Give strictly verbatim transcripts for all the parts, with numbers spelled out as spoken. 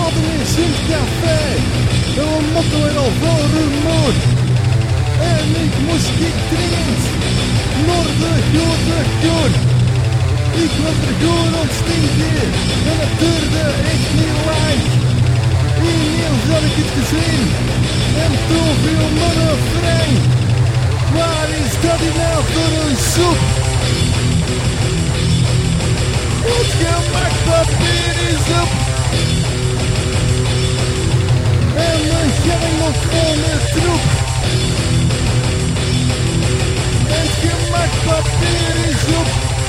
hadden eens in het café. En we mochten er al voor rumoer. En ik moest gedringend naar de grote groen. Ik was er gewoon ontstinken en het duurde echt niet lang. Ineens had ik het gezien en toen viel mijn vrein. Waar is dat hier nou voor een soep? Het gemakpapier is op. En mijn gang nog vol met troep. Het gemakpapier is op.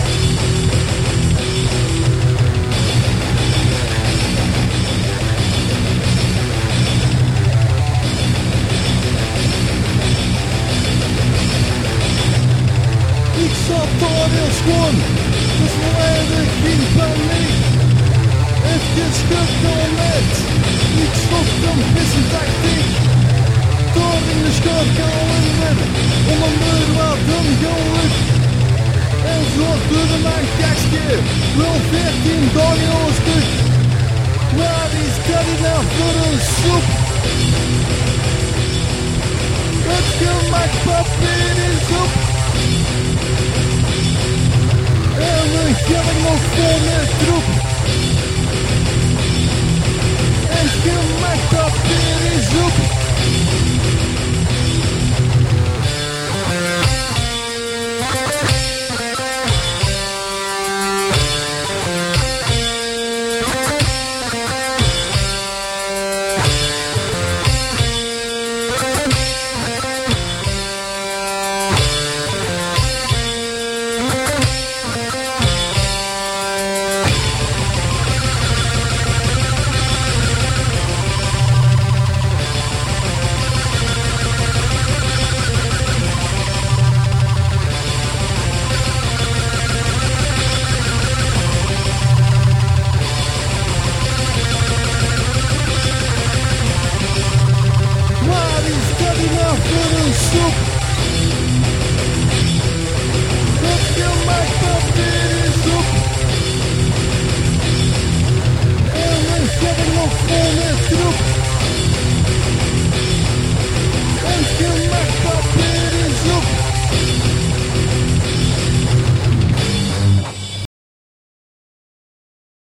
Ik zat daar heel schoon, dus volledig in paniek. Even gekomen, ik stond een vissen tactiek. Daar in de schoolkalender, om een muur wat een geluk. En zo duurde mijn kastje, wel veertien dagen al een stuk. Waar is dat hier nou voor een soep? Het gemakpapier is op. En we gaan nog vol met troep. En gemakpapier is op. Soep. Het gemakpapier is op. En we gaan nog vol met